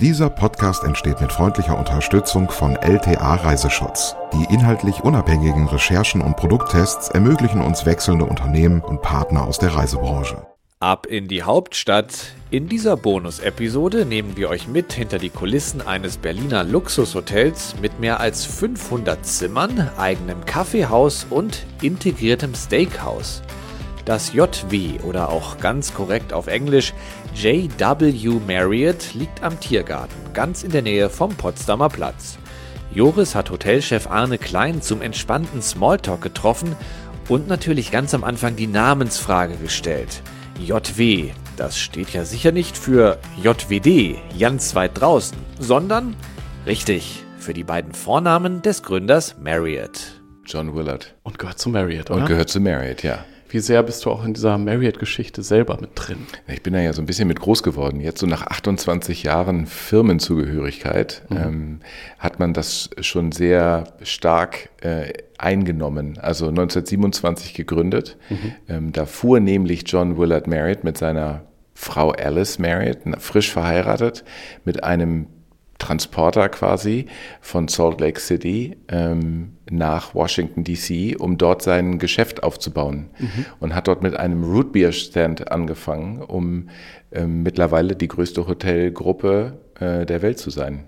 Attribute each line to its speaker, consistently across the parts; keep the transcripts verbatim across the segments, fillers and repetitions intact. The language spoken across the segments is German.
Speaker 1: Dieser Podcast entsteht mit freundlicher Unterstützung von L T A Reiseschutz. Die inhaltlich unabhängigen Recherchen und Produkttests ermöglichen uns wechselnde Unternehmen und Partner aus der Reisebranche.
Speaker 2: Ab in die Hauptstadt. In dieser Bonus-Episode nehmen wir euch mit hinter die Kulissen eines Berliner Luxushotels mit mehr als fünfhundert Zimmern, eigenem Kaffeehaus und integriertem Steakhouse. Das J W oder auch ganz korrekt auf Englisch J W Marriott liegt am Tiergarten, ganz in der Nähe vom Potsdamer Platz. Joris hat Hotelchef Arne Klein zum entspannten Smalltalk getroffen und natürlich ganz am Anfang die Namensfrage gestellt. J W, das steht ja sicher nicht für J W D, ganz weit draußen, sondern, richtig, für die beiden Vornamen des Gründers Marriott.
Speaker 3: John Willard.
Speaker 4: Und gehört zu Marriott, oder?
Speaker 3: Und gehört zu Marriott, ja.
Speaker 4: Wie sehr bist du auch in dieser Marriott-Geschichte selber mit drin?
Speaker 3: Ich bin da ja so ein bisschen mit groß geworden. Jetzt so nach achtundzwanzig Jahren Firmenzugehörigkeit mhm. ähm, hat man das schon sehr stark äh, eingenommen. Also neunzehnhundertsiebenundzwanzig gegründet. Mhm. Ähm, da fuhr nämlich John Willard Marriott mit seiner Frau Alice Marriott, frisch verheiratet, mit einem Transporter quasi von Salt Lake City ähm, nach Washington D C, um dort sein Geschäft aufzubauen. Mhm. Und hat dort mit einem Root Beer Stand angefangen, um ähm, mittlerweile die größte Hotelgruppe äh, der Welt zu sein.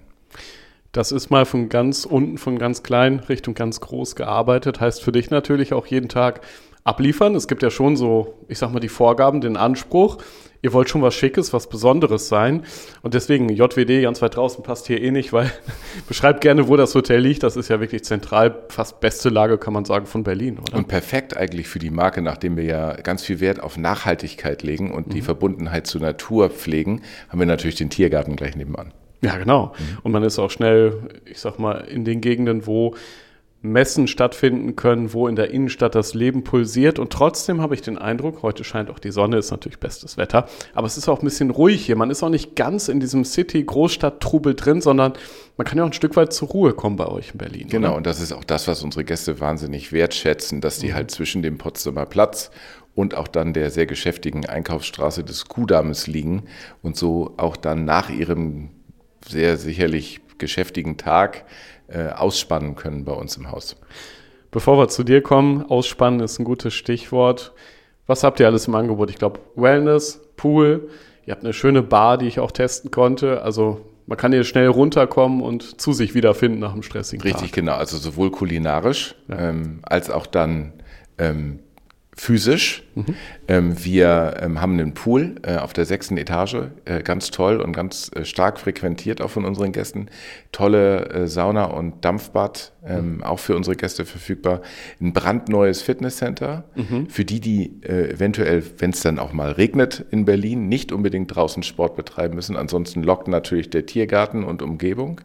Speaker 4: Das ist mal von ganz unten, von ganz klein Richtung ganz groß gearbeitet. Heißt für dich natürlich auch jeden Tag abliefern. Es gibt ja schon so, ich sag mal, die Vorgaben, den Anspruch. Ihr wollt schon was Schickes, was Besonderes sein. Und deswegen J W D ganz weit draußen passt hier eh nicht, weil beschreibt gerne, wo das Hotel liegt. Das ist ja wirklich zentral, fast beste Lage, kann man sagen, von Berlin, oder?
Speaker 3: Und perfekt eigentlich für die Marke, nachdem wir ja ganz viel Wert auf Nachhaltigkeit legen und mhm. die Verbundenheit zur Natur pflegen, haben wir natürlich den Tiergarten gleich nebenan.
Speaker 4: Ja, genau. Mhm. Und man ist auch schnell, ich sag mal, in den Gegenden, wo Messen stattfinden können, wo in der Innenstadt das Leben pulsiert. Und trotzdem habe ich den Eindruck, heute scheint auch die Sonne, ist natürlich bestes Wetter, aber es ist auch ein bisschen ruhig hier. Man ist auch nicht ganz in diesem City-Großstadt-Trubel drin, sondern man kann ja auch ein Stück weit zur Ruhe kommen bei euch in Berlin.
Speaker 3: Genau,
Speaker 4: oder?
Speaker 3: Und das ist auch das, was unsere Gäste wahnsinnig wertschätzen, dass die mhm. halt zwischen dem Potsdamer Platz und auch dann der sehr geschäftigen Einkaufsstraße des Kuhdammes liegen und so auch dann nach ihrem sehr sicherlich geschäftigen Tag äh, ausspannen können bei uns im Haus.
Speaker 4: Bevor wir zu dir kommen, ausspannen ist ein gutes Stichwort. Was habt ihr alles im Angebot? Ich glaube Wellness, Pool, ihr habt eine schöne Bar, die ich auch testen konnte. Also man kann hier schnell runterkommen und zu sich wiederfinden nach einem stressigen Tag.
Speaker 3: Richtig, genau. Also sowohl kulinarisch ja. ähm, als auch dann ähm, physisch. Mhm. Ähm, wir ähm, haben einen Pool äh, auf der sechsten Etage, äh, ganz toll und ganz äh, stark frequentiert auch von unseren Gästen. Tolle äh, Sauna und Dampfbad, ähm, mhm. auch für unsere Gäste verfügbar. Ein brandneues Fitnesscenter, mhm. für die, die äh, eventuell, wenn es dann auch mal regnet in Berlin, nicht unbedingt draußen Sport betreiben müssen. Ansonsten lockt natürlich der Tiergarten und Umgebung.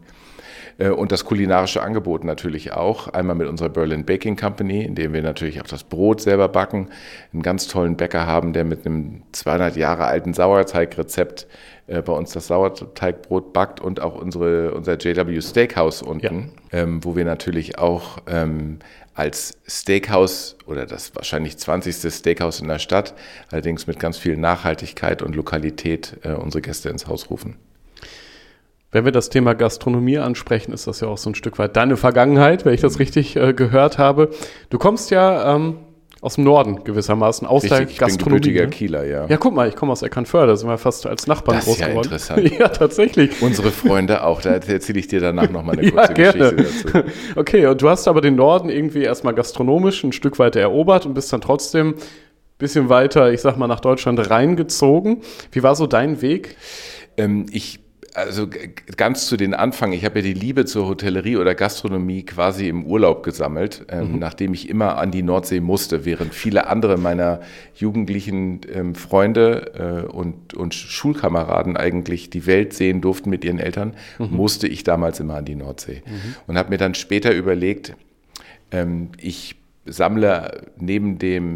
Speaker 3: Und das kulinarische Angebot natürlich auch. Einmal mit unserer Berlin Baking Company, in dem wir natürlich auch das Brot selber backen. Einen ganz tollen Bäcker haben, der mit einem zweihundert Jahre alten Sauerteigrezept äh, bei uns das Sauerteigbrot backt. Und auch unsere, unser J W Steakhouse unten, ja. ähm, wo wir natürlich auch ähm, als Steakhouse oder das wahrscheinlich zwanzigste Steakhouse in der Stadt, allerdings mit ganz viel Nachhaltigkeit und Lokalität, äh, unsere Gäste ins Haus rufen.
Speaker 4: Wenn wir das Thema Gastronomie ansprechen, ist das ja auch so ein Stück weit deine Vergangenheit, wenn ich das richtig äh, gehört habe. Du kommst ja ähm, aus dem Norden gewissermaßen, aus
Speaker 3: richtig,
Speaker 4: der Gastronomie.
Speaker 3: Ich bin gebürtiger Kieler, ja.
Speaker 4: Ja, guck mal, ich komme aus Eckernförde, da sind wir fast als Nachbarn
Speaker 3: das
Speaker 4: groß
Speaker 3: ist ja
Speaker 4: geworden.
Speaker 3: Interessant.
Speaker 4: Ja, tatsächlich.
Speaker 3: Unsere Freunde auch, da erzähle ich dir danach nochmal eine
Speaker 4: ja,
Speaker 3: kurze
Speaker 4: gerne.
Speaker 3: Geschichte dazu.
Speaker 4: Okay, und du hast aber den Norden irgendwie erstmal gastronomisch ein Stück weiter erobert und bist dann trotzdem ein bisschen weiter, ich sag mal, nach Deutschland reingezogen. Wie war so dein Weg?
Speaker 3: Ähm, ich Also ganz zu den Anfang, ich habe ja die Liebe zur Hotellerie oder Gastronomie quasi im Urlaub gesammelt, ähm, mhm. nachdem ich immer an die Nordsee musste, während viele andere meiner jugendlichen ähm, Freunde äh, und, und Schulkameraden eigentlich die Welt sehen durften mit ihren Eltern, mhm. musste ich damals immer an die Nordsee. Mhm. Und habe mir dann später überlegt, ähm, ich sammle neben dem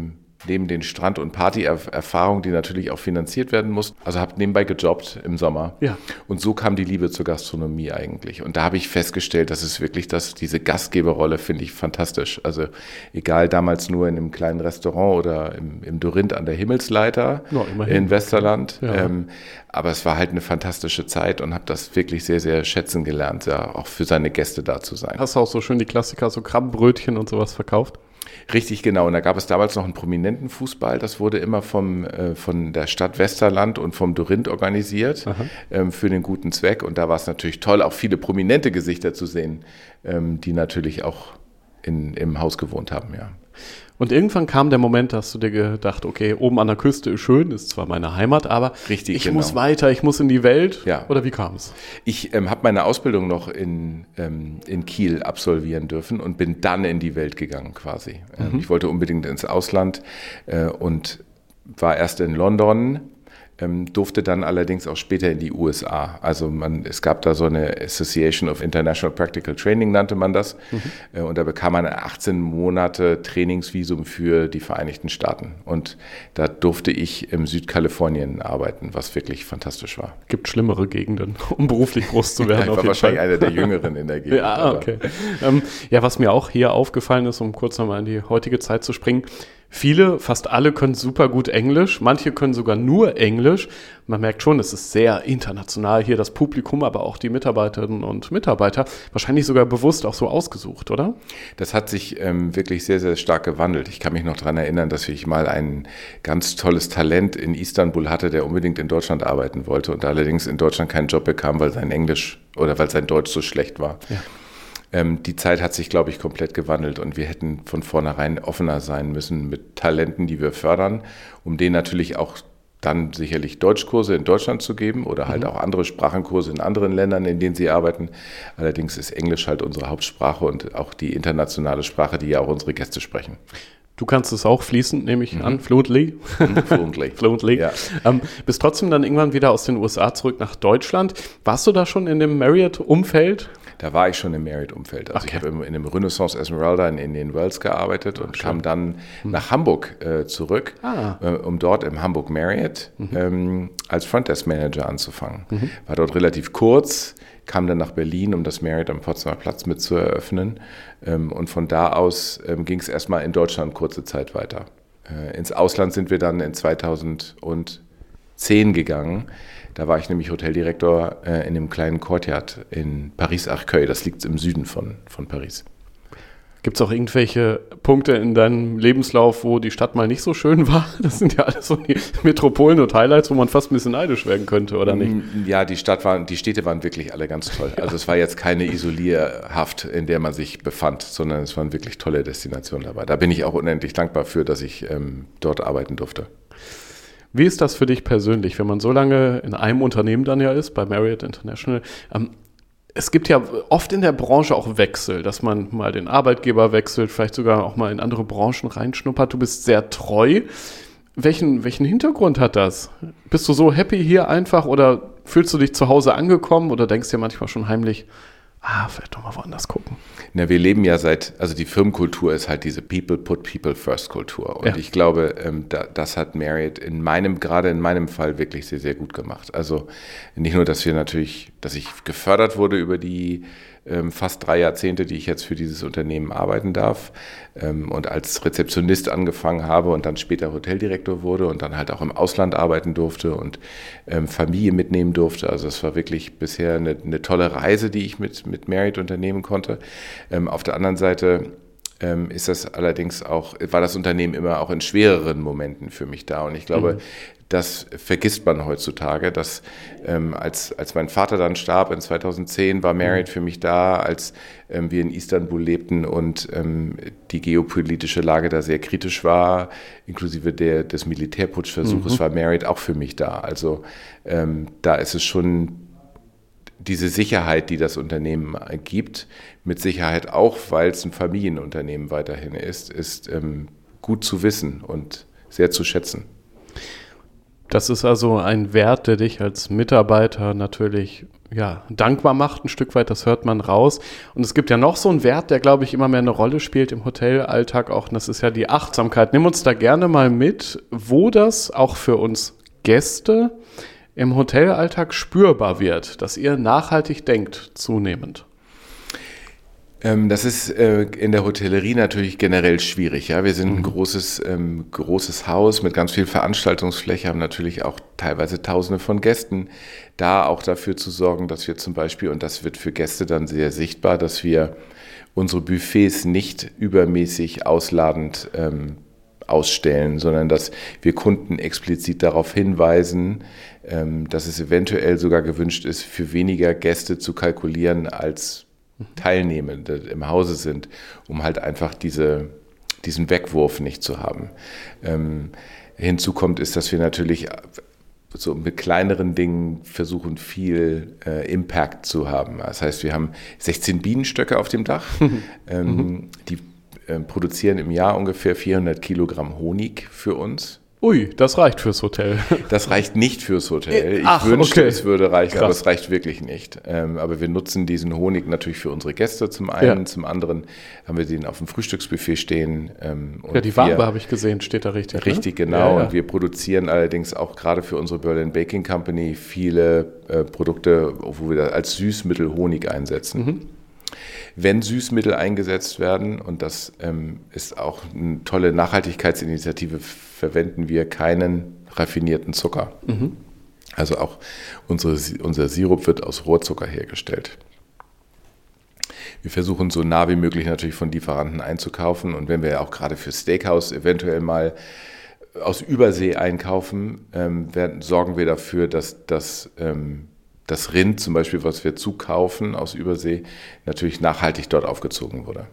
Speaker 3: neben den Strand- und Party-Erfahrungen, die natürlich auch finanziert werden mussten. Also habe nebenbei gejobbt im Sommer.
Speaker 4: Ja.
Speaker 3: Und so kam die Liebe zur Gastronomie eigentlich. Und da habe ich festgestellt, dass es wirklich das, diese Gastgeberrolle finde ich fantastisch. Also egal, damals nur in einem kleinen Restaurant oder im, im Dorinth an der Himmelsleiter
Speaker 4: ja,
Speaker 3: in Westerland.
Speaker 4: Ja.
Speaker 3: Ähm, aber es war halt eine fantastische Zeit und habe das wirklich sehr, sehr schätzen gelernt, ja, auch für seine Gäste da zu sein.
Speaker 4: Hast du auch so schön die Klassiker, so Krabbenbrötchen und sowas verkauft?
Speaker 3: Richtig, genau. Und da gab es damals noch einen prominenten Fußball. Das wurde immer vom, äh, von der Stadt Westerland und vom Dorinth organisiert ähm, für den guten Zweck. Und da war es natürlich toll, auch viele prominente Gesichter zu sehen, ähm, die natürlich auch in, im Haus gewohnt haben, ja.
Speaker 4: Und irgendwann kam der Moment, dass du dir gedacht, okay, oben an der Küste ist schön, ist zwar meine Heimat, aber
Speaker 3: Richtig,
Speaker 4: ich
Speaker 3: genau.
Speaker 4: muss weiter, ich muss in die Welt.
Speaker 3: Ja.
Speaker 4: Oder wie kam es?
Speaker 3: Ich ähm, habe meine Ausbildung noch in, ähm, in Kiel absolvieren dürfen und bin dann in die Welt gegangen quasi. Ähm, mhm. Ich wollte unbedingt ins Ausland äh, und war erst in London, ähm, durfte dann allerdings auch später in die U S A. Also man, es gab da so eine Association of International Practical Training, nannte man das. Mhm. Äh, und da bekam man achtzehn Monate Trainingsvisum für die Vereinigten Staaten. Und da durfte ich im Südkalifornien arbeiten, was wirklich fantastisch war.
Speaker 4: Gibt schlimmere Gegenden, um beruflich groß zu werden.
Speaker 3: Ja, ich
Speaker 4: auf
Speaker 3: war
Speaker 4: jeden
Speaker 3: wahrscheinlich
Speaker 4: Fall.
Speaker 3: einer der Jüngeren in der Gegend.
Speaker 4: Ja, okay. ähm, ja, was mir auch hier aufgefallen ist, um kurz nochmal in die heutige Zeit zu springen, viele, fast alle können super gut Englisch, manche können sogar nur Englisch. Man merkt schon, es ist sehr international hier, das Publikum, aber auch die Mitarbeiterinnen und Mitarbeiter, wahrscheinlich sogar bewusst auch so ausgesucht, oder?
Speaker 3: Das hat sich ähm, wirklich sehr, sehr stark gewandelt. Ich kann mich noch daran erinnern, dass ich mal ein ganz tolles Talent in Istanbul hatte, der unbedingt in Deutschland arbeiten wollte und allerdings in Deutschland keinen Job bekam, weil sein Englisch oder weil sein Deutsch so schlecht war. Ja. Die Zeit hat sich, glaube ich, komplett gewandelt und wir hätten von vornherein offener sein müssen mit Talenten, die wir fördern, um denen natürlich auch dann sicherlich Deutschkurse in Deutschland zu geben oder halt mhm. auch andere Sprachenkurse in anderen Ländern, in denen sie arbeiten. Allerdings ist Englisch halt unsere Hauptsprache und auch die internationale Sprache, die ja auch unsere Gäste sprechen.
Speaker 4: Du kannst es auch fließend, nehme ich mhm. an, fluently.
Speaker 3: Fluently.
Speaker 4: Fluently. Ja. Ähm, bist trotzdem dann irgendwann wieder aus den U S A zurück nach Deutschland. Warst du da schon in dem Marriott-Umfeld?
Speaker 3: Da war ich schon im Marriott-Umfeld. Also okay. Ich habe in dem Renaissance Esmeralda in Indian Wells gearbeitet und Schön. kam dann mhm. nach Hamburg äh, zurück, ah. äh, um dort im Hamburg Marriott mhm. ähm, als Frontdesk-Manager anzufangen. Mhm. War dort relativ kurz, kam dann nach Berlin, um das Marriott am Potsdamer Platz mit zu eröffnen. Ähm, und von da aus ähm, ging es erstmal in Deutschland kurze Zeit weiter. Äh, ins Ausland sind wir dann in zweitausendzehn gegangen. Da war ich nämlich Hoteldirektor äh, in einem kleinen Courtyard in Paris-Arcueil. Das liegt im Süden von, von Paris.
Speaker 4: Gibt es auch irgendwelche Punkte in deinem Lebenslauf, wo die Stadt mal nicht so schön war? Das sind ja alles so die Metropolen und Highlights, wo man fast ein bisschen neidisch werden könnte, oder nicht?
Speaker 3: Ja, die, Stadt war, die Städte waren wirklich alle ganz toll. Ja. Also es war jetzt keine Isolierhaft, in der man sich befand, sondern es waren wirklich tolle Destinationen dabei. Da bin ich auch unendlich dankbar für, dass ich ähm, dort arbeiten durfte.
Speaker 4: Wie ist das für dich persönlich, wenn man so lange in einem Unternehmen dann ja ist, bei Marriott International? Ähm, es gibt ja oft in der Branche auch Wechsel, dass man mal den Arbeitgeber wechselt, vielleicht sogar auch mal in andere Branchen reinschnuppert. Du bist sehr treu. Welchen, welchen Hintergrund hat das? Bist du so happy hier einfach oder fühlst du dich zu Hause angekommen oder denkst dir manchmal schon heimlich, ah, vielleicht doch mal woanders gucken?
Speaker 3: Na, wir leben ja seit, also die Firmenkultur ist halt diese People put people first Kultur. Und ja. ich glaube, ähm, da, das hat Marriott in meinem, gerade in meinem Fall wirklich sehr, sehr gut gemacht. Also nicht nur, dass wir natürlich, dass ich gefördert wurde über die ähm, fast drei Jahrzehnte, die ich jetzt für dieses Unternehmen arbeiten darf ähm, und als Rezeptionist angefangen habe und dann später Hoteldirektor wurde und dann halt auch im Ausland arbeiten durfte und ähm, Familie mitnehmen durfte. Also es war wirklich bisher eine, eine tolle Reise, die ich mit, mit Marriott unternehmen konnte. Ähm, auf der anderen Seite ähm, ist das allerdings auch, war das Unternehmen immer auch in schwereren Momenten für mich da. Und ich glaube, mhm. das vergisst man heutzutage, dass ähm, als, als mein Vater dann starb in zweitausendzehn, war Marriott für mich da, als ähm, wir in Istanbul lebten und ähm, die geopolitische Lage da sehr kritisch war, inklusive der, des Militärputschversuches, mhm. war Marriott auch für mich da. Also ähm, da ist es schon diese Sicherheit, die das Unternehmen gibt, mit Sicherheit auch, weil es ein Familienunternehmen weiterhin ist, ist ähm, gut zu wissen und sehr zu schätzen.
Speaker 4: Das ist also ein Wert, der dich als Mitarbeiter natürlich ja, dankbar macht ein Stück weit, das hört man raus. Und es gibt ja noch so einen Wert, der, glaube ich, immer mehr eine Rolle spielt im Hotelalltag auch, und das ist ja die Achtsamkeit. Nimm uns da gerne mal mit, wo das auch für uns Gäste im Hotelalltag spürbar wird, dass ihr nachhaltig denkt, zunehmend.
Speaker 3: Das ist in der Hotellerie natürlich generell schwierig. Ja, wir sind ein großes, ähm, großes Haus mit ganz viel Veranstaltungsfläche, haben natürlich auch teilweise Tausende von Gästen. Da auch dafür zu sorgen, dass wir zum Beispiel, und das wird für Gäste dann sehr sichtbar, dass wir unsere Buffets nicht übermäßig ausladend ähm, ausstellen, sondern dass wir Kunden explizit darauf hinweisen, ähm, dass es eventuell sogar gewünscht ist, für weniger Gäste zu kalkulieren als Teilnehmende im Hause sind, um halt einfach diese, diesen Wegwurf nicht zu haben. Ähm, hinzu kommt ist, dass wir natürlich so mit kleineren Dingen versuchen, viel äh, Impact zu haben. Das heißt, wir haben sechzehn Bienenstöcke auf dem Dach, ähm, mhm. die äh, produzieren im Jahr ungefähr vierhundert Kilogramm Honig für uns.
Speaker 4: Ui, das reicht fürs Hotel.
Speaker 3: Das reicht nicht fürs Hotel. Ich
Speaker 4: Ach,
Speaker 3: wünschte,
Speaker 4: okay.
Speaker 3: es würde reichen,
Speaker 4: Krass.
Speaker 3: aber es reicht wirklich nicht. Ähm, aber wir nutzen diesen Honig natürlich für unsere Gäste zum einen, ja. Zum anderen haben wir den auf dem Frühstücksbuffet stehen. Ähm, und
Speaker 4: ja, die Wabe habe ich gesehen, steht da richtig.
Speaker 3: Richtig,
Speaker 4: ne?
Speaker 3: genau.
Speaker 4: Ja, ja.
Speaker 3: Und wir produzieren allerdings auch gerade für unsere Berlin Baking Company viele äh, Produkte, wo wir als Süßmittel Honig einsetzen. Mhm. Wenn Süßmittel eingesetzt werden, und das ähm, ist auch eine tolle Nachhaltigkeitsinitiative, verwenden wir keinen raffinierten Zucker. Mhm. Also auch unsere, unser Sirup wird aus Rohrzucker hergestellt. Wir versuchen so nah wie möglich natürlich von Lieferanten einzukaufen, und wenn wir auch gerade für Steakhouse eventuell mal aus Übersee einkaufen, ähm, werden, sorgen wir dafür, dass das ähm, das Rind zum Beispiel, was wir zukaufen aus Übersee, natürlich nachhaltig dort aufgezogen wurde.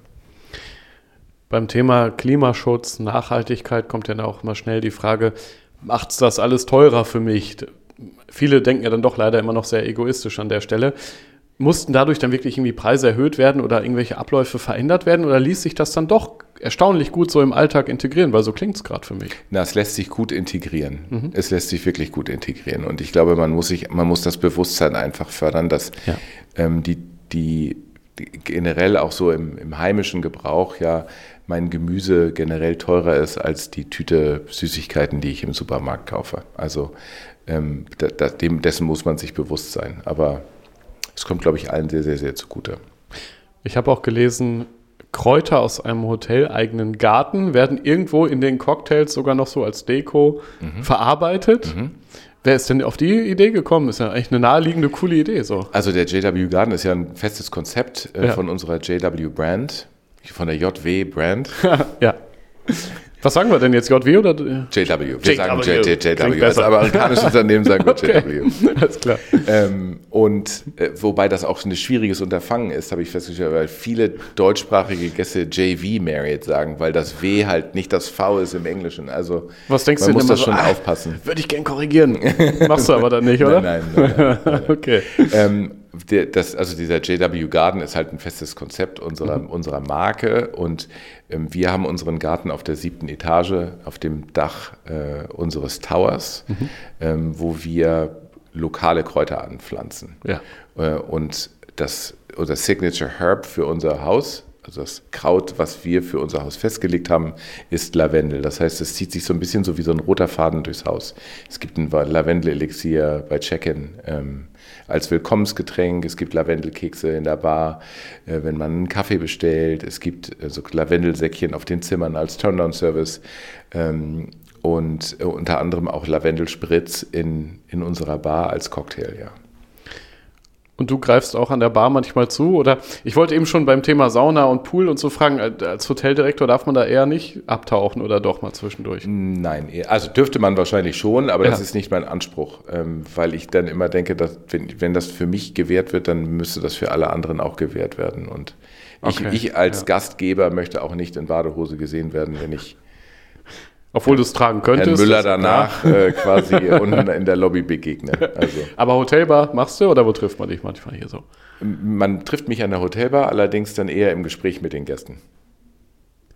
Speaker 4: Beim Thema Klimaschutz, Nachhaltigkeit kommt ja auch immer schnell die Frage, macht's das alles teurer für mich? Viele denken ja dann doch leider immer noch sehr egoistisch an der Stelle. Mussten dadurch dann wirklich irgendwie Preise erhöht werden oder irgendwelche Abläufe verändert werden, oder ließ sich das dann doch erstaunlich gut so im Alltag integrieren? Weil so klingt es gerade für mich.
Speaker 3: Na, es lässt sich gut integrieren. Mhm. Es lässt sich wirklich gut integrieren. Und ich glaube, man muss sich, man muss das Bewusstsein einfach fördern, dass ja. ähm, die, die, die generell auch so im, im heimischen Gebrauch ja mein Gemüse generell teurer ist als die Tüte Süßigkeiten, die ich im Supermarkt kaufe. Also ähm, da, da, dem, dessen muss man sich bewusst sein. Aber es kommt, glaube ich, allen sehr, sehr, sehr zugute.
Speaker 4: Ich habe auch gelesen, Kräuter aus einem hoteleigenen Garten werden irgendwo in den Cocktails sogar noch so als Deko mhm. verarbeitet. Mhm. Wer ist denn auf die Idee gekommen? Ist ja eigentlich eine naheliegende, coole Idee. So.
Speaker 3: Also der J W Garden ist ja ein festes Konzept äh,
Speaker 4: ja.
Speaker 3: von unserer J W Brand, von der J W Brand.
Speaker 4: ja. Was sagen wir denn jetzt, J W oder?
Speaker 3: J W. Wir
Speaker 4: J W.
Speaker 3: sagen J W. J W. Als amerikanisches Unternehmen sagen wir
Speaker 4: okay.
Speaker 3: J W.
Speaker 4: Alles klar.
Speaker 3: Ähm, und äh, wobei das auch ein schwieriges Unterfangen ist, habe ich festgestellt, weil viele deutschsprachige Gäste J V Marriott sagen, weil das W halt nicht das V ist im Englischen. Also
Speaker 4: was denkst
Speaker 3: man
Speaker 4: du
Speaker 3: muss
Speaker 4: denn
Speaker 3: das schon
Speaker 4: so,
Speaker 3: aufpassen.
Speaker 4: Würde ich gern korrigieren. Machst du aber dann nicht, oder?
Speaker 3: Nein, nein. nein, nein, nein.
Speaker 4: Okay.
Speaker 3: Ähm, der, das, also dieser J W Garden ist halt ein festes Konzept unserer, mhm. unserer Marke, und ähm, wir haben unseren Garten auf der siebten Etage, auf dem Dach äh, unseres Towers, mhm. ähm, wo wir lokale Kräuter anpflanzen.
Speaker 4: Ja.
Speaker 3: Äh, und das, unser Signature Herb für unser Haus, also das Kraut, was wir für unser Haus festgelegt haben, ist Lavendel. Das heißt, es zieht sich so ein bisschen so wie so ein roter Faden durchs Haus. Es gibt ein Lavendel-Elixier bei Check-in ähm, als Willkommensgetränk. Es gibt Lavendelkekse in der Bar, äh, wenn man einen Kaffee bestellt. Es gibt äh, so Lavendelsäckchen auf den Zimmern als Turn-Down-Service. Ähm, und äh, unter anderem auch Lavendelspritz in, in unserer Bar als Cocktail, ja.
Speaker 4: Und du greifst auch an der Bar manchmal zu? Oder ich wollte eben schon beim Thema Sauna und Pool und so fragen, als Hoteldirektor darf man da eher nicht abtauchen oder doch mal zwischendurch?
Speaker 3: Nein, also dürfte man wahrscheinlich schon, aber
Speaker 4: ja.
Speaker 3: das ist nicht mein Anspruch, ähm, weil ich dann immer denke, dass wenn, wenn das für mich gewährt wird, dann müsste das für alle anderen auch gewährt werden. Und ich,
Speaker 4: okay.
Speaker 3: ich als
Speaker 4: ja.
Speaker 3: Gastgeber möchte auch nicht in Badehose gesehen werden, wenn ich
Speaker 4: Obwohl du es tragen könntest.
Speaker 3: Herrn Müller danach äh, quasi unten in der Lobby begegne. Also.
Speaker 4: Aber Hotelbar machst du, oder wo trifft man dich manchmal hier so?
Speaker 3: Man trifft mich an der Hotelbar, allerdings dann eher im Gespräch mit den Gästen.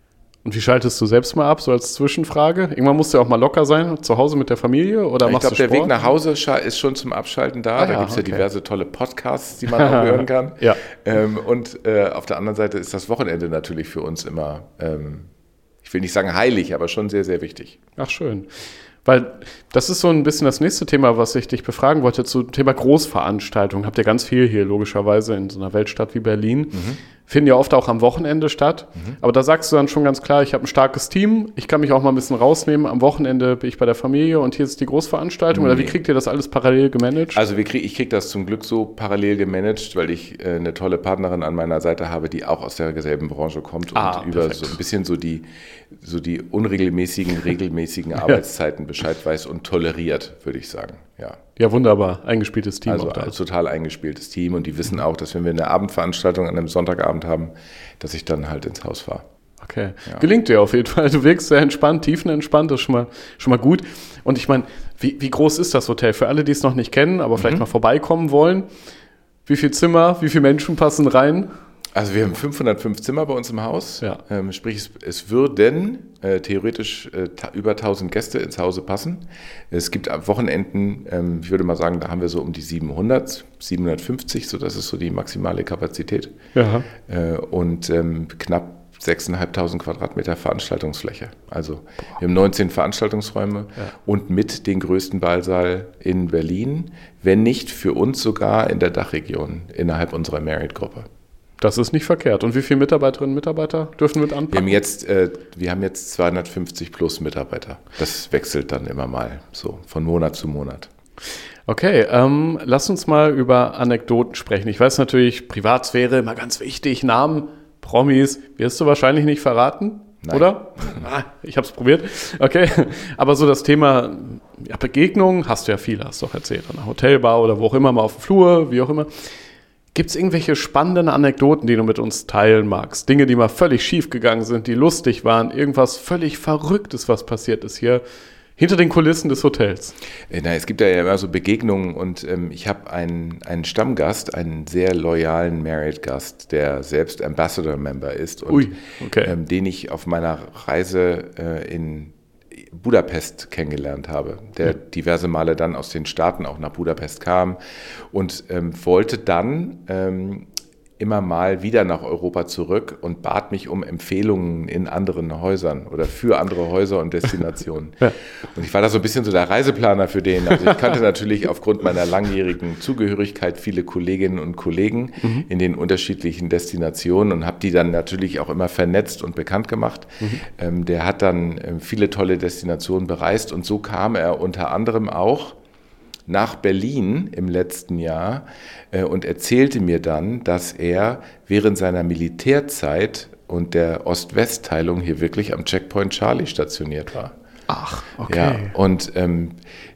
Speaker 4: Und wie schaltest du selbst mal ab, so als Zwischenfrage? Irgendwann musst du ja auch mal locker sein, zu Hause mit der Familie oder
Speaker 3: ich
Speaker 4: machst
Speaker 3: glaub,
Speaker 4: du Sport?
Speaker 3: Ich glaube, der Weg nach Hause ist schon zum Abschalten da.
Speaker 4: Ah,
Speaker 3: da
Speaker 4: ja,
Speaker 3: gibt es ja
Speaker 4: okay.
Speaker 3: diverse tolle Podcasts, die man auch hören kann.
Speaker 4: Ja.
Speaker 3: Ähm, und äh, auf der anderen Seite ist das Wochenende natürlich für uns immer, ähm, ich will nicht sagen heilig, aber schon sehr, sehr wichtig.
Speaker 4: Ach, schön. Weil das ist so ein bisschen das nächste Thema, was ich dich befragen wollte, zum Thema Großveranstaltungen. Habt ihr ganz viel hier, logischerweise, in so einer Weltstadt wie Berlin. Mhm. Finden ja oft auch am Wochenende statt. Mhm. Aber da sagst du dann schon ganz klar, ich habe ein starkes Team, ich kann mich auch mal ein bisschen rausnehmen. Am Wochenende bin ich bei der Familie und hier ist die Großveranstaltung. Nee. Oder wie kriegt ihr das alles parallel gemanagt?
Speaker 3: Also wir krieg, ich kriege das zum Glück so parallel gemanagt, weil ich äh, eine tolle Partnerin an meiner Seite habe, die auch aus derselben Branche kommt
Speaker 4: ah,
Speaker 3: und über so ein bisschen so die, so die unregelmäßigen, regelmäßigen Arbeitszeiten Bescheid weiß und toleriert, würde ich sagen. Ja.
Speaker 4: Ja, wunderbar. Eingespieltes Team.
Speaker 3: Also
Speaker 4: auch da.
Speaker 3: ein total eingespieltes Team und die wissen auch, dass wenn wir eine Abendveranstaltung an einem Sonntagabend haben, dass ich dann halt ins Haus fahre.
Speaker 4: Okay.
Speaker 3: Ja.
Speaker 4: Gelingt dir auf jeden Fall. Du wirkst sehr entspannt, tiefenentspannt, das ist schon mal, schon mal gut. Und ich meine, wie, wie groß ist das Hotel? Für alle, die es noch nicht kennen, aber vielleicht mhm. mal vorbeikommen wollen. Wie viele Zimmer, wie viele Menschen passen rein?
Speaker 3: Also wir haben fünfhundertfünf Zimmer bei uns im Haus,
Speaker 4: ja.
Speaker 3: ähm, sprich es, es würden äh, theoretisch äh, ta- über tausend Gäste ins Hause passen. Es gibt am Wochenenden, ähm, ich würde mal sagen, da haben wir so um die siebenhundert, siebenhundertfünfzig, so das ist so die maximale Kapazität.
Speaker 4: Ja.
Speaker 3: Äh, und ähm, knapp sechstausendfünfhundert Quadratmeter Veranstaltungsfläche. Also wir haben neunzehn Veranstaltungsräume ja. und mit den größten Ballsaal in Berlin, wenn nicht für uns sogar in der Dachregion innerhalb unserer Marriott-Gruppe.
Speaker 4: Das ist nicht verkehrt. Und wie viele Mitarbeiterinnen und Mitarbeiter dürfen mit anpacken?
Speaker 3: Wir haben jetzt, äh, wir haben jetzt zweihundertfünfzig plus Mitarbeiter. Das wechselt dann immer mal so von Monat zu Monat.
Speaker 4: Okay, ähm, lass uns mal über Anekdoten sprechen. Ich weiß natürlich, Privatsphäre immer ganz wichtig, Namen, Promis, wirst du wahrscheinlich nicht verraten,
Speaker 3: Nein.
Speaker 4: oder? Ah, ich habe es probiert. Okay, aber so das Thema ja, Begegnungen hast du ja viele, hast du auch erzählt, an der Hotelbar oder wo auch immer, mal auf dem Flur, wie auch immer. Gibt es irgendwelche spannenden Anekdoten, die du mit uns teilen magst? Dinge, die mal völlig schief gegangen sind, die lustig waren, irgendwas völlig Verrücktes, was passiert ist hier hinter den Kulissen des Hotels?
Speaker 3: Na, es gibt ja immer so Begegnungen und ähm, ich habe einen, einen Stammgast, einen sehr loyalen Marriott-Gast, der selbst Ambassador-Member ist und
Speaker 4: Ui, okay.
Speaker 3: ähm, den ich auf meiner Reise äh, in Budapest kennengelernt habe, der diverse Male dann aus den Staaten auch nach Budapest kam und ähm, wollte dann ähm, immer mal wieder nach Europa zurück und bat mich um Empfehlungen in anderen Häusern oder für andere Häuser und Destinationen. Ja. Und ich war da so ein bisschen so der Reiseplaner für den. Also ich kannte natürlich aufgrund meiner langjährigen Zugehörigkeit viele Kolleginnen und Kollegen mhm. in den unterschiedlichen Destinationen und habe die dann natürlich auch immer vernetzt und bekannt gemacht. Mhm. Ähm, der hat dann ähm, viele tolle Destinationen bereist und so kam er unter anderem auch nach Berlin im letzten Jahr äh, und erzählte mir dann, dass er während seiner Militärzeit und der Ost-West-Teilung hier wirklich am Checkpoint Charlie stationiert war.
Speaker 4: Ach, okay.
Speaker 3: Ja, und ähm,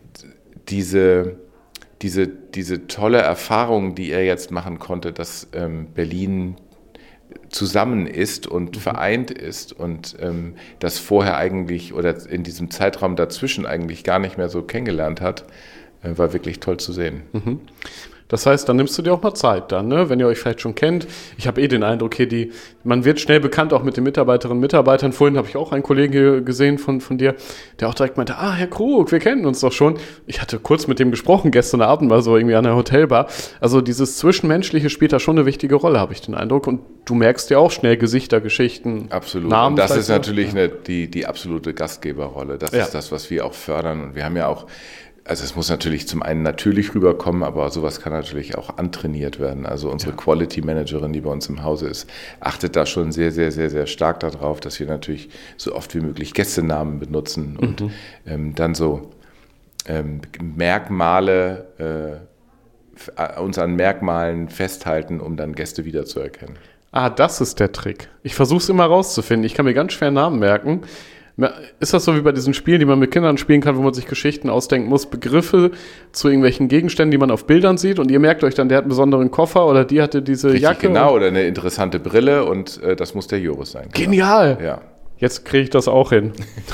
Speaker 3: diese, diese, diese tolle Erfahrung, die er jetzt machen konnte, dass ähm, Berlin zusammen ist und mhm. vereint ist und ähm, das vorher eigentlich oder in diesem Zeitraum dazwischen eigentlich gar nicht mehr so kennengelernt hat, war wirklich toll zu sehen.
Speaker 4: Mhm. Das heißt, dann nimmst du dir auch mal Zeit dann, ne? Wenn ihr euch vielleicht schon kennt. Ich habe eh den Eindruck hier, die, man wird schnell bekannt, auch mit den Mitarbeiterinnen und Mitarbeitern. Vorhin habe ich auch einen Kollegen hier gesehen von, von dir, der auch direkt meinte, ah, Herr Krug, wir kennen uns doch schon. Ich hatte kurz mit dem gesprochen, gestern Abend mal so irgendwie an der Hotelbar. Also dieses Zwischenmenschliche spielt da schon eine wichtige Rolle, habe ich den Eindruck. Und du merkst ja auch schnell Gesichter, Geschichten,
Speaker 3: absolut.
Speaker 4: Namen.
Speaker 3: Und das ist
Speaker 4: auch.
Speaker 3: natürlich eine, die, die absolute Gastgeberrolle. Das
Speaker 4: ja.
Speaker 3: ist das, was wir auch fördern. Und wir haben ja auch Also es muss natürlich zum einen natürlich rüberkommen, aber sowas kann natürlich auch antrainiert werden. Also unsere ja. Quality Managerin, die bei uns im Hause ist, achtet da schon sehr, sehr, sehr, sehr stark darauf, dass wir natürlich so oft wie möglich Gästenamen benutzen und mhm. ähm, dann so ähm, Merkmale, äh, uns an Merkmalen festhalten, um dann Gäste wiederzuerkennen.
Speaker 4: Ah, das ist der Trick. Ich versuche es immer rauszufinden. Ich kann mir ganz schwer Namen merken. Ist das so wie bei diesen Spielen, die man mit Kindern spielen kann, wo man sich Geschichten ausdenken muss, Begriffe zu irgendwelchen Gegenständen, die man auf Bildern sieht und ihr merkt euch dann, der hat einen besonderen Koffer oder die hatte diese
Speaker 3: Richtig,
Speaker 4: Jacke?
Speaker 3: Genau, oder eine interessante Brille und äh, das muss der Joris sein. Genau.
Speaker 4: Genial!
Speaker 3: Ja.
Speaker 4: Jetzt kriege ich das auch hin.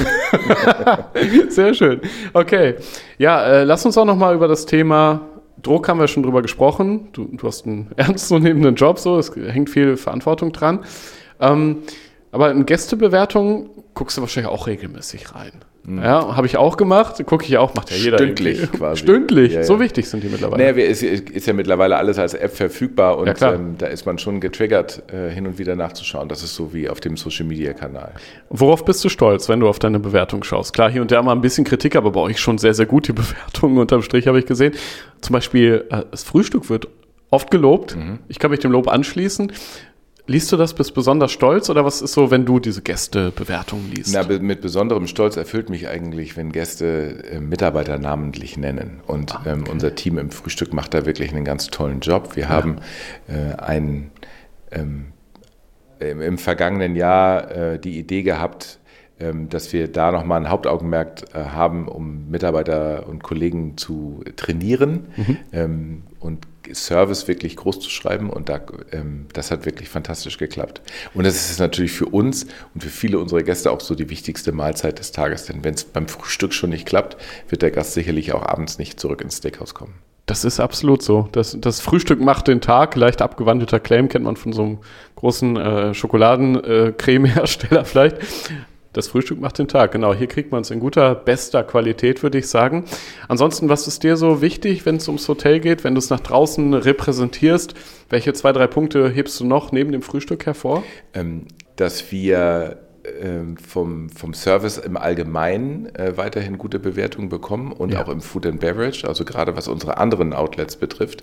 Speaker 4: Sehr schön. Okay. Ja, äh, lass uns auch noch mal über das Thema Druck haben wir schon drüber gesprochen. Du, du hast einen ernstzunehmenden Job, so, es hängt viel Verantwortung dran. Ähm, Aber in Gästebewertungen guckst du wahrscheinlich auch regelmäßig rein. Mhm. Ja, habe ich auch gemacht, gucke ich auch, macht ja jeder.
Speaker 3: Stündlich
Speaker 4: irgendwie.
Speaker 3: quasi.
Speaker 4: Stündlich,
Speaker 3: ja, ja.
Speaker 4: so wichtig sind die mittlerweile.
Speaker 3: Naja, es ist ja mittlerweile alles als App verfügbar und
Speaker 4: ja,
Speaker 3: ähm, da ist man schon getriggert, äh, hin und wieder nachzuschauen. Das ist so wie auf dem Social-Media-Kanal.
Speaker 4: Worauf bist du stolz, wenn du auf deine Bewertung schaust? Klar, hier und da mal ein bisschen Kritik, aber bei euch schon sehr, sehr gut die Bewertungen unterm Strich, habe ich gesehen. Zum Beispiel, äh, das Frühstück wird oft gelobt. Mhm. Ich kann mich dem Lob anschließen. Liest du das, bist besonders stolz oder was ist so, wenn du diese Gästebewertungen liest?
Speaker 3: Na, mit besonderem Stolz erfüllt mich eigentlich, wenn Gäste äh, Mitarbeiter namentlich nennen. Und ah, okay. ähm, unser Team im Frühstück macht da wirklich einen ganz tollen Job. Wir ja. haben äh, ein, ähm, im, im vergangenen Jahr äh, die Idee gehabt, ähm, dass wir da nochmal ein Hauptaugenmerk äh, haben, um Mitarbeiter und Kollegen zu trainieren mhm. ähm, und Service wirklich groß zu schreiben und da, ähm, das hat wirklich fantastisch geklappt. Und das ist natürlich für uns und für viele unserer Gäste auch so die wichtigste Mahlzeit des Tages, denn wenn es beim Frühstück schon nicht klappt, wird der Gast sicherlich auch abends nicht zurück ins Steakhouse kommen.
Speaker 4: Das ist absolut so. Das, das Frühstück macht den Tag, leicht abgewandelter Claim, kennt man von so einem großen äh, Schokoladencreme-Hersteller vielleicht. Das Frühstück macht den Tag, genau. Hier kriegt man es in guter, bester Qualität, würde ich sagen. Ansonsten, was ist dir so wichtig, wenn es ums Hotel geht, wenn du es nach draußen repräsentierst? Welche zwei, drei Punkte hebst du noch neben dem Frühstück hervor?
Speaker 3: Ähm, dass wir ähm, vom, vom Service im Allgemeinen äh, weiterhin gute Bewertungen bekommen und ja. auch im Food and Beverage, also gerade was unsere anderen Outlets betrifft.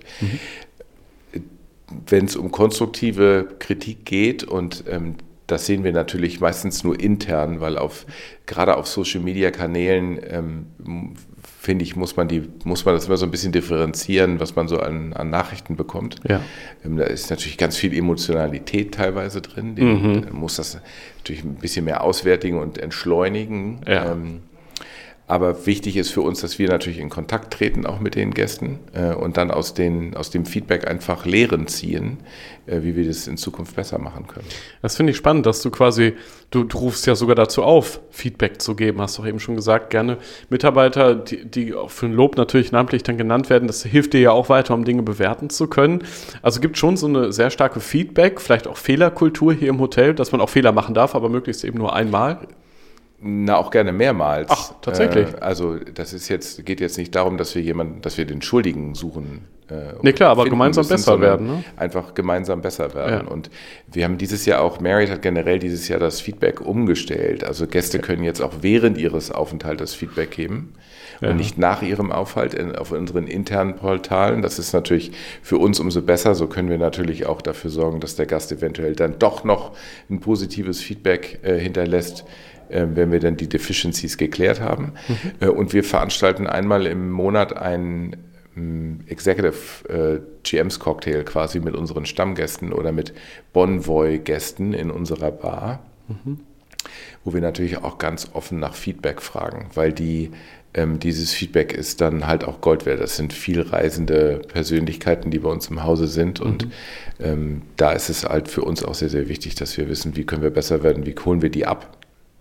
Speaker 3: Mhm. Wenn es um konstruktive Kritik geht und ähm, das sehen wir natürlich meistens nur intern, weil auf, gerade auf Social-Media-Kanälen, ähm, finde ich, muss man, die, muss man das immer so ein bisschen differenzieren, was man so an, an Nachrichten bekommt. Ja. Ähm, da ist natürlich ganz viel Emotionalität teilweise drin. Die, mhm. Man muss das natürlich ein bisschen mehr auswertigen und entschleunigen. Ja. Ähm, Aber wichtig ist für uns, dass wir natürlich in Kontakt treten, auch mit den Gästen äh, und dann aus, den, aus dem Feedback einfach Lehren ziehen, äh, wie wir das in Zukunft besser machen können.
Speaker 4: Das finde ich spannend, dass du quasi, du, du rufst ja sogar dazu auf, Feedback zu geben, hast du auch eben schon gesagt, gerne Mitarbeiter, die, die auch für ein Lob natürlich namentlich dann genannt werden, das hilft dir ja auch weiter, um Dinge bewerten zu können. Also gibt schon so eine sehr starke Feedback, vielleicht auch Fehlerkultur hier im Hotel, dass man auch Fehler machen darf, aber möglichst eben nur einmal.
Speaker 3: Na, auch gerne mehrmals.
Speaker 4: Ach, tatsächlich.
Speaker 3: Äh, also das ist jetzt, geht jetzt nicht darum, dass wir jemanden, dass wir den Schuldigen suchen. Äh,
Speaker 4: nee, klar, aber gemeinsam müssen, besser werden. Ne?
Speaker 3: Einfach gemeinsam besser werden.
Speaker 4: Ja.
Speaker 3: Und wir haben dieses Jahr auch, Marriott hat generell dieses Jahr das Feedback umgestellt. Also Gäste okay. können jetzt auch während ihres Aufenthaltes Feedback geben ja. und nicht nach ihrem Aufhalt in, auf unseren internen Portalen. Das ist natürlich für uns umso besser. So können wir natürlich auch dafür sorgen, dass der Gast eventuell dann doch noch ein positives Feedback äh, hinterlässt, wenn wir dann die Deficiencies geklärt haben. Mhm. Und wir veranstalten einmal im Monat einen Executive äh, G M's Cocktail quasi mit unseren Stammgästen oder mit Bonvoy-Gästen in unserer Bar, mhm. wo wir natürlich auch ganz offen nach Feedback fragen, weil die, ähm, dieses Feedback ist dann halt auch Gold wert. Das sind vielreisende Persönlichkeiten, die bei uns im Hause sind und mhm. ähm, da ist es halt für uns auch sehr, sehr wichtig, dass wir wissen, wie können wir besser werden, wie holen wir die ab.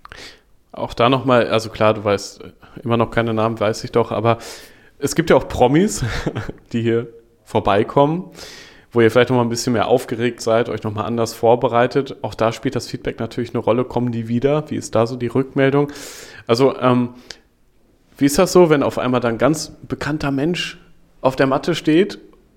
Speaker 4: Auch da nochmal, also klar, du weißt immer noch keine Namen, weiß ich doch, aber es gibt ja auch Promis, die hier vorbeikommen, wo ihr vielleicht nochmal ein bisschen mehr aufgeregt seid, euch nochmal anders vorbereitet. Auch da spielt das Feedback natürlich eine Rolle. Kommen die wieder? Wie ist da so die Rückmeldung? Also, ähm, wie ist das so, wenn auf einmal dann ein ganz bekannter Mensch auf der Matte steht?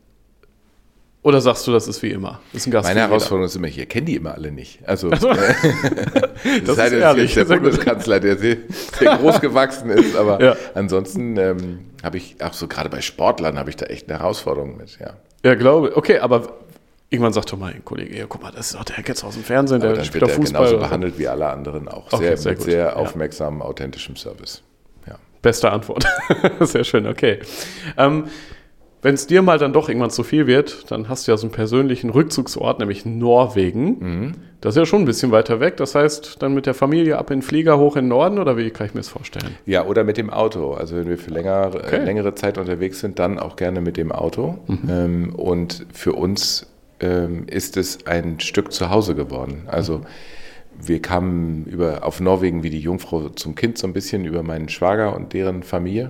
Speaker 4: Oder sagst du, das ist wie immer? Das ist ein Gast.
Speaker 3: Meine Herausforderung ist immer, ich erkenne die immer alle nicht. Also,
Speaker 4: also
Speaker 3: äh, das, das ist ehrlich, der Bundeskanzler, der sehr, sehr groß gewachsen ist, aber ja. ansonsten ähm, habe ich, auch so gerade bei Sportlern, habe ich da echt eine Herausforderung mit, ja.
Speaker 4: Ja, glaube, okay, aber irgendwann sagt doch mal ein Kollege, ja, guck mal, das ist doch der jetzt aus dem Fernsehen, der spielt doch Fußball.
Speaker 3: Genauso behandelt wie alle anderen auch.
Speaker 4: Okay,
Speaker 3: sehr,
Speaker 4: sehr
Speaker 3: mit
Speaker 4: gut.
Speaker 3: sehr
Speaker 4: ja.
Speaker 3: aufmerksamem, authentischem Service. Ja.
Speaker 4: Beste Antwort. Sehr schön, okay. Ähm, Wenn es dir mal dann doch irgendwann zu viel wird, dann hast du ja so einen persönlichen Rückzugsort, nämlich Norwegen. Mhm. Das ist ja schon ein bisschen weiter weg. Das heißt, dann mit der Familie ab in den Flieger hoch in den Norden oder wie kann ich mir das vorstellen?
Speaker 3: Ja, oder mit dem Auto. Also wenn wir für länger, okay. äh, längere Zeit unterwegs sind, dann auch gerne mit dem Auto. Mhm. Ähm, und für uns ähm, ist es ein Stück zu Hause geworden. Also wir kamen über, auf Norwegen wie die Jungfrau zum Kind so ein bisschen über meinen Schwager und deren Familie.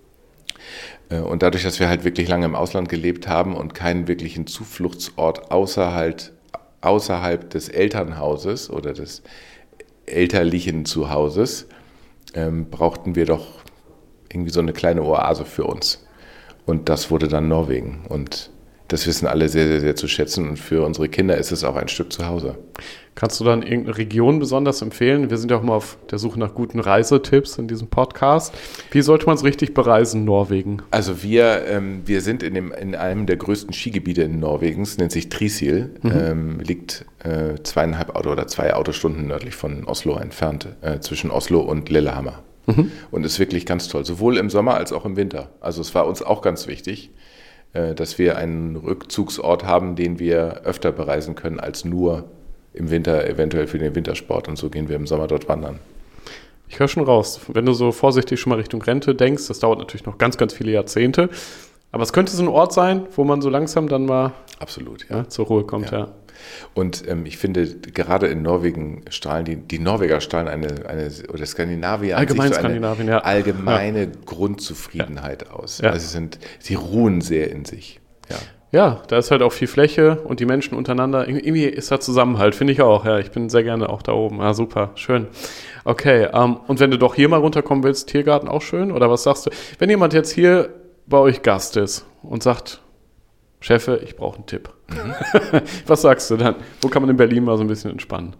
Speaker 3: Und dadurch, dass wir halt wirklich lange im Ausland gelebt haben und keinen wirklichen Zufluchtsort außer halt außerhalb des Elternhauses oder des elterlichen Zuhauses, ähm, brauchten wir doch irgendwie so eine kleine Oase für uns. Und das wurde dann Norwegen. Und das wissen alle sehr, sehr, sehr zu schätzen. Und für unsere Kinder ist es auch ein Stück zu Hause.
Speaker 4: Kannst du dann irgendeine Region besonders empfehlen? Wir sind ja auch mal auf der Suche nach guten Reisetipps in diesem Podcast. Wie sollte man es richtig bereisen, Norwegen?
Speaker 3: Also wir, ähm, wir sind in, dem, in einem der größten Skigebiete in Norwegens, nennt sich Trysil, mhm. ähm, liegt äh, zweieinhalb Auto oder zwei Autostunden nördlich von Oslo entfernt, äh, zwischen Oslo und Lillehammer. Mhm. Und ist wirklich ganz toll, sowohl im Sommer als auch im Winter. Also es war uns auch ganz wichtig, äh, dass wir einen Rückzugsort haben, den wir öfter bereisen können als nur im Winter, eventuell für den Wintersport. Und so gehen wir im Sommer dort wandern.
Speaker 4: Ich höre schon raus, wenn du so vorsichtig schon mal Richtung Rente denkst, das dauert natürlich noch ganz, ganz viele Jahrzehnte. Aber es könnte so ein Ort sein, wo man so langsam dann mal
Speaker 3: Absolut, ja.
Speaker 4: Ja, zur Ruhe kommt. Ja. Ja.
Speaker 3: Und ähm, ich finde, gerade in Norwegen strahlen die, die Norweger strahlen eine, eine oder Skandinavier
Speaker 4: allgemein
Speaker 3: an sich so
Speaker 4: Skandinavien,
Speaker 3: eine
Speaker 4: ja.
Speaker 3: allgemeine
Speaker 4: ja.
Speaker 3: Grundzufriedenheit ja. aus.
Speaker 4: Ja.
Speaker 3: Also sind, sie ruhen sehr in sich. Ja.
Speaker 4: Ja, da ist halt auch viel Fläche und die Menschen untereinander. Irgendwie ist da Zusammenhalt, finde ich auch. Ja, ich bin sehr gerne auch da oben. Ja, super, schön. Okay, ähm, und wenn du doch hier mal runterkommen willst, Tiergarten auch schön? Oder was sagst du? Wenn jemand jetzt hier bei euch Gast ist und sagt, Chefe, ich brauche einen Tipp. Mhm. Was sagst du dann? Wo kann man in Berlin mal so ein bisschen entspannen?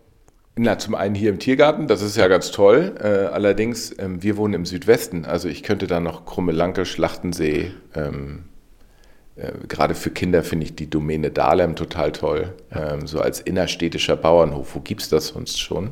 Speaker 3: Na, zum einen hier im Tiergarten, das ist ja ganz toll. Äh, allerdings, ähm, wir wohnen im Südwesten. Also ich könnte da noch Krummelanke, Schlachtensee, ähm, Äh, gerade für Kinder finde ich die Domäne Dahlem total toll. Ja. Ähm, so als innerstädtischer Bauernhof, wo gibt es das sonst schon?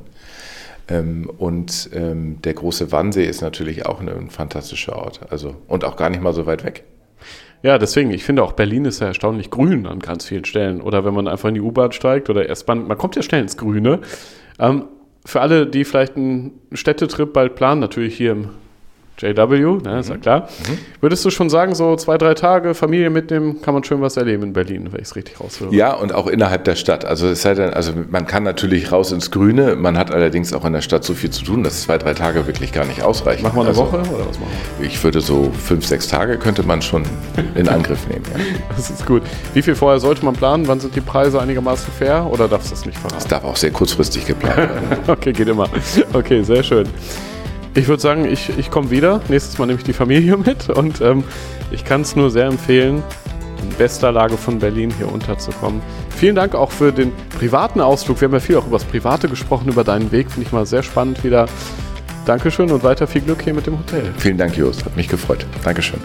Speaker 3: Ähm, und ähm, der große Wannsee ist natürlich auch ein fantastischer Ort. Also, und auch gar nicht mal so weit weg.
Speaker 4: Ja, deswegen, ich finde auch Berlin ist ja erstaunlich grün an ganz vielen Stellen. Oder wenn man einfach in die U-Bahn steigt oder S-Bahn, man kommt ja schnell ins Grüne. Ähm, für alle, die vielleicht einen Städtetrip bald planen, natürlich hier im J W, ne, ist ja klar. Mhm. Würdest du schon sagen, so zwei, drei Tage Familie mitnehmen, kann man schön was erleben in Berlin, wenn ich es richtig raushöre?
Speaker 3: Ja, und auch innerhalb der Stadt. Also es sei denn, also man kann natürlich raus ins Grüne, man hat allerdings auch in der Stadt so viel zu tun, dass zwei, drei Tage wirklich gar nicht ausreichen.
Speaker 4: Machen wir eine
Speaker 3: also,
Speaker 4: Woche oder was machen wir?
Speaker 3: Ich würde so fünf, sechs Tage könnte man schon in Angriff nehmen. Ja.
Speaker 4: Das ist gut. Wie viel vorher sollte man planen? Wann sind die Preise einigermaßen fair oder darfst du das nicht verraten?
Speaker 3: Das darf auch sehr kurzfristig geplant werden.
Speaker 4: Okay, geht immer. Okay, sehr schön. Ich würde sagen, ich, ich komme wieder. Nächstes Mal nehme ich die Familie mit und ähm, ich kann es nur sehr empfehlen, in bester Lage von Berlin hier unterzukommen. Vielen Dank auch für den privaten Ausflug. Wir haben ja viel auch über das Private gesprochen, über deinen Weg. Finde ich mal sehr spannend wieder. Dankeschön und weiter viel Glück hier mit dem Hotel.
Speaker 3: Vielen Dank, Jost. Hat mich gefreut. Dankeschön.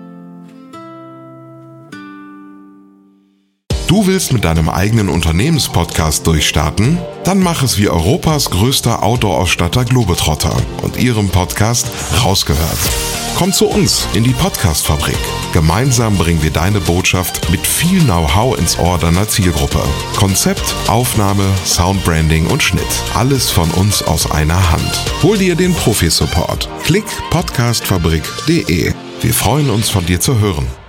Speaker 1: Du willst mit deinem eigenen Unternehmenspodcast durchstarten? Dann mach es wie Europas größter Outdoor-Ausstatter Globetrotter und ihrem Podcast Rausgehört. Komm zu uns in die Podcast-Fabrik. Gemeinsam bringen wir deine Botschaft mit viel Know-how ins Ohr deiner Zielgruppe. Konzept, Aufnahme, Soundbranding und Schnitt. Alles von uns aus einer Hand. Hol dir den Profi-Support. Klick podcastfabrik punkt de. Wir freuen uns, von dir zu hören.